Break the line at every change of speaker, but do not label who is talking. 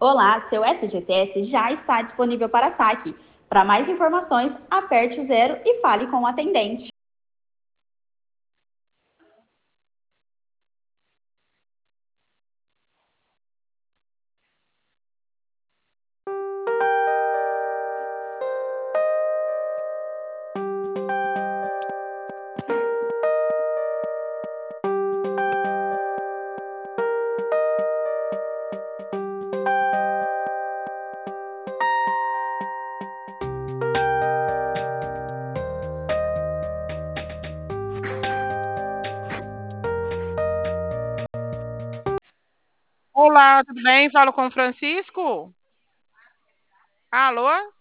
Olá, seu SGTS já está disponível para saque. Para mais informações, aperte o zero e fale com o atendente.
Olá, tudo bem? Falo com o Francisco. Alô?